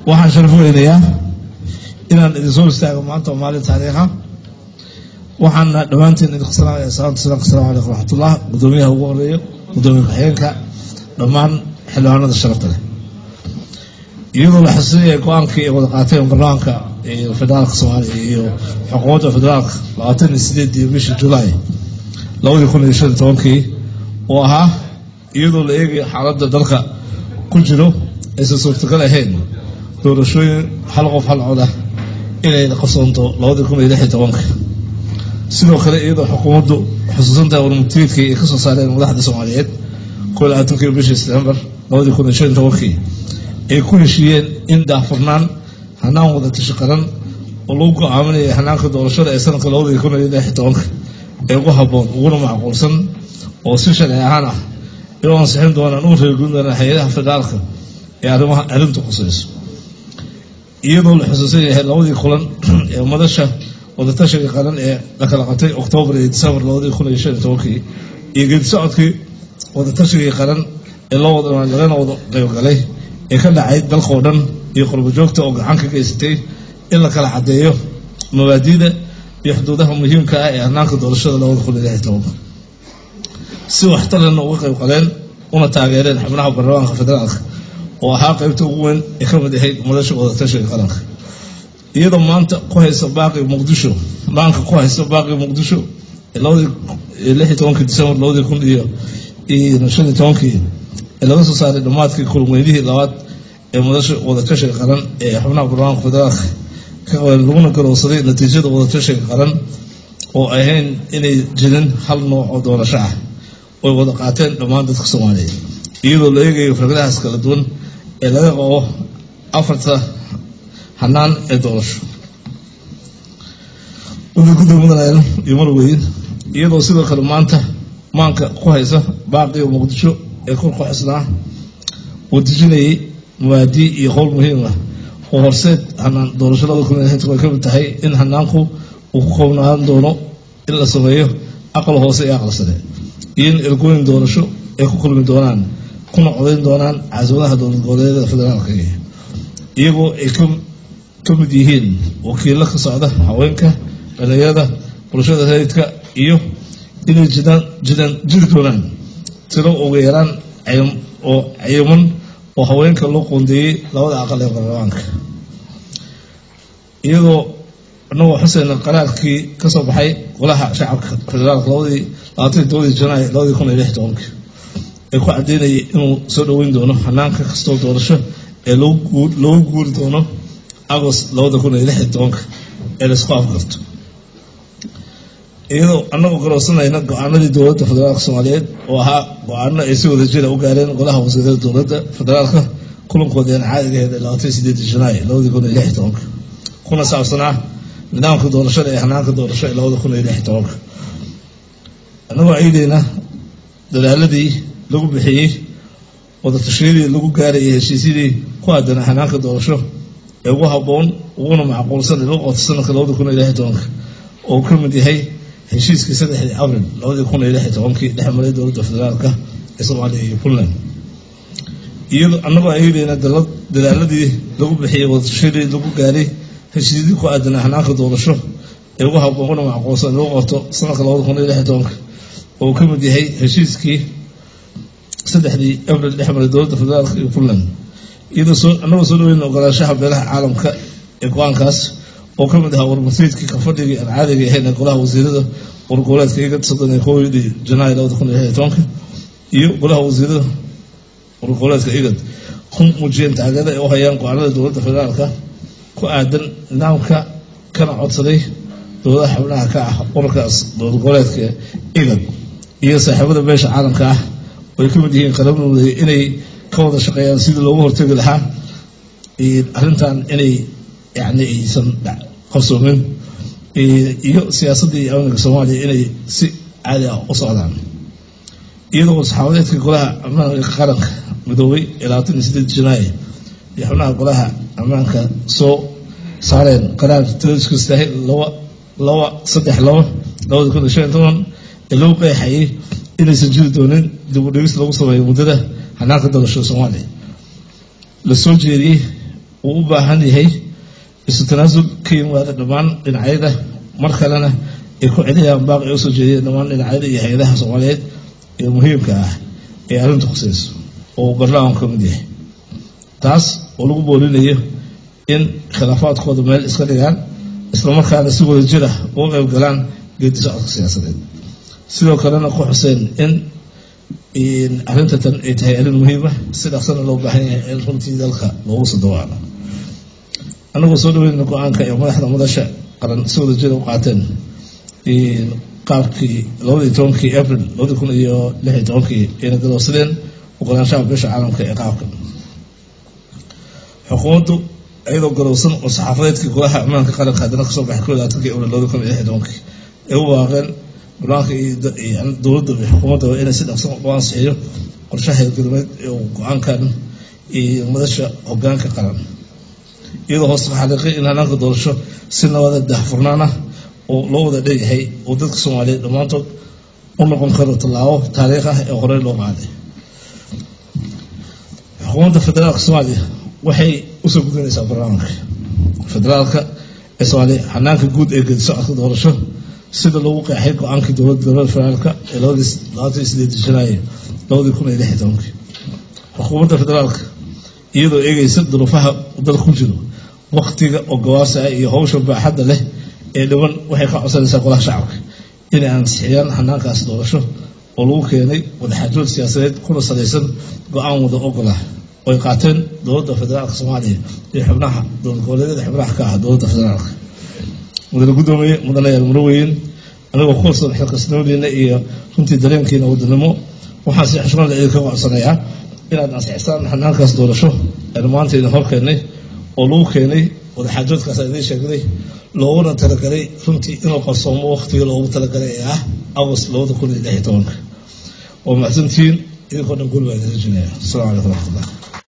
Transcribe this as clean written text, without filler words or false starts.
waxaan sharaf weynayaa inaan idin soo istaago maanta maalin taariikha waxaan dhammaantiin idin salaamayaa assalaamu calaykum waraxmatullah gudoomiyaha ugu horeeyo gudoomiye ku-xigeenka dhammaan xildhibaanada sharafta leh iyadoo la xasuusinaya go-aankii ay wada qaateen baarlamaanka federaalka Soomaaliya iyo xukuumadda federaalka 28 bishii July 2015 oo ahaa iyadoo la eegayo xaaladda dalka ku jiro aysan suurtagal ahayn doorashooyin hal qof hal cod ah inay qabsoonto 2016 sidoo kale iyadoo xukuumaddu xusuusantahay warmutiidkii ay ka soo saareen madaxda Soomaaliyeed 12 bishii September 2015 ay ku heshiiyeen in daahfurnaan hanaan wada tashi qaran oo lagu go'aaminayo hanaanka doorashada ee sanadka 2016 ee ugu habboon uguna macquulsan oo si sharci ahaan ah inuu ansixin doonaan u reegun doonaan hay'adaha federaalka ee arrintu khusayso iyadoo la xusuusan yahay labadii kulan ee madasha wada tashiga qaran ee la kala qabtay October iyo December 2015 iyo geedi socodkii wada tashiga qaran ee loo wada qaybgalay ee ka dhacay dalka oo dhan iyo qurbo joogta oo gacan ka geysatay in la kala cadeeyo mabaadi'da iyo xuduudaha muhiimka ah ee hanaanka doorashada 2016 si waxtar leh uga qayb qaleen una taageereen xubnaha baarlamaanka federaalka oo ahaa qaybta ugu weyn ee ka mid ahayd madasha wada tashiga qaranka iyadoo maanta ku hayso baaqi Muqdisho ee 16 December 2015 ee laga soo saaray dhamaadkii kulmeedihii labaad ee madasha wada tashiga qaran ee xubnaha baarlamaanka federaalka ka qaban laguna garowsaday natiijada wada tashiga qaran oo ahayn inay jirin hal nooc oo doorasho ah oo wada qaateen dhammaan dadka Soomaaliyeed iyadoo la eegayo fikradahaas kala duwan ee laga qabo afarta hanaan ee doorasho gudoomiyaha iyo marweyn iyadoo sidoo kale maanka ku haysa baaqi Muqdisho ee kor ku xisnaa wadajinayay muwaadi iyo qowl muhiim ah oo horseed hanaan doorashada 2016 ka mid tahay in hanaanku uu ku koobnaan doono in la sameeyo aqal hoose iyo aqal sare in ergooyin doorasho ay ku kulmi doonaan kuna codeyn doonaan caasimadaha dowlad goboleedyada federaalka iyagoo ay ka mid yihiin wakiilo ka socda haweenka dhalinyarada bulshada rayidka iyo inay jiri doonaan tiro ugu yaraan cayiman oo haweenka loo qoondeeyay labada aqal ee baarlamaanka iyadoo anagoo xuseen qaraarkii ka soo baxay golaha shacabka federaalka 22 Janaayo 2016 ay ku cadeynayay inuu soo dhaweyn doono hanaanka kastoo doorasho ee loo guuri doono August 2016 ee la isku afgarto iyadoo anagoo garowsanayna go'aanadii dowladda federaalka Soomaaliyeed oo ahaa go'aano ay si wada jir ah u gaareen golaha wasiirada dowladda federaalka kulankooda caadiga ah ee 28 Janaayo 2016 kuna saabsanaa nidaamka doorashada ee hanaanka doorasho ee 2016 anagoo ciidayna dadaaladii lagu bixiyay wada tashiyadii lagu gaaray heshiisyadii ku aadan hanaanka doorasho ee ugu habboon uguna macquulsan ee loo qoto sanadka 2016 oo ka mid yahay heshiiskii 3 Abriil 2016 dhexmaray dowladda federaalka ee Soomaaliya iyo Puntland iyadoo anagoo ciidayna dadaaladii lagu bixiyay wada tashiyadii lagu gaaray heshiisyadii ku aadan hanaanka doorasho ee ugu habboon uguna macquulsan ee loo qoto sanadka 2016 oo ka mid yahay heshiiskii 3 Abriil dhexmaray dowladda federaalka iyo Puntland iyadoo anagoo soo dhaweyn ogolaanshaha beelaha caalamka ee go'aankaas oo ka mid ah warmutiidkii ka fadhigay caadiga ahayd ee golaha wasiirada wargoboleedka iga 31 Janaayo 2016 iyo golaha wasiirada wargoboleedka iga ku muujiyeen taageerada ay u hayaan go'aanada dowladda federaalka ku aadan nidaamka kana codsaday dowladaha xubnaha ka ah ururkaas dowlad goboleedka iga iyo saaxiibada beesha caalamka ah oo ay ka mid yihiin qaramada inay ka wada shaqeeyaan sidii looga hortagi lahaa arrintan inay aysan qabsoomin iyo siyaasadda iyo amniga Soomaaliya inay si caadi ah u socdaan iyadoo saxaafadeedka golaha ammaanka qaranka midoobay 28 Janaayo iyo xubnaha golaha ammaanka soo saareen qaraar tooskiisa 232 ee loo qeexayay inaysan jiri doonin dib u dhigis lagu sameeyo muddada hanaanka doorashada Soomaaliya la soo jeediyay uu u baahan yahay isu tanaasul ka yimaada dhammaan dhinacyada mar kalena ay ku celiyaan baaqi ay usoo jeediyeen dhammaan dhinacyada iyo hay-adaha Soomaaliyeed ee muhiimka ah ee arrinta khusayso oo barnaamijka ka mid yahay taas oo lagu boolinayo in khilaafaadkooda meel iska dhigaan isla markaana si wada jir ah uga qayb galaan geedi socodka siyaasadeed sidoo kalena ku xuseen in arrinta tan ay tahay arrin muhiim ah sidaasna loo baahan yahay in runtii dalka loogu soo dhawaado anagoo soo dhaweynayna go-aanka ee madaxda madasha qaran si wada jir u qaateen qaabkii 12 April 2016 ayna galowsadeen oggolaanshaha beesha caalamka ee qaabka xukuumaddu ayadoo galowsan oo saxaafadeedkii golaha ammaanka qaranka haddana kasoo baxay 2016 ee u waaqeen golaanka iyo dowladda iyo xukuumadda inay si dhaqso u ansixiyo qorshaha galbeed ee go-aankan iyo madasha hoggaanka qaran iyadoo hoos ka xariiqay in hanaanka doorasho si nabad ah daahfurnaan ah oo loo wada dheeyahay oo dadka Soomaaliyeed dhammaantood u noqon karo tallaabo taariikh ah ee hore loo qaaday xukuumadda federaalka Soomaaliya waxay u soo gudbinaysaa barnaamijka federaalka ee Soomaaliya hanaanka guud ee geedi socodka doorasho sida loogu qeexay go-aankii dowladda federaalka ee 2016 xukuumadda federaalka iyadoo eegaysa duruufaha dalka ku jiro waqtiga oo gawaasa iyo hawsha baaxadda leh ee dhiban waxay ka codsanaysaa golaha shacabka inay ansixiyaan hanaankaas doorasho oo lagu keenay wadaxaajood siyaasadeed kuna salaysan go-aan wada ogolah oo ay qaateen dowladda federaalka Soomaaliya iyo xubnaha dowlad goboleedyada xubnaha ka ah dowladda federaalka mudane gudoomiye mudane Muraweyn anagoo ku soo xilkasnoodina iyo runtii dareenkiina wadanimo waxaan si xushmad leh ka codsanayaa inaad ansixisaan hanaankaas doorasho ee maanta idin hor keenay oo lagu keenay wadaxaajoodkaas ay sheegay looguna talagalay runtii inuu qarsoomo waqtiga loogu talagalay ee ah August 2016 oo mahadsantiin idinkoo dhan gulbaa idin rajinaya. Assalaamu calaykum warahmatullahi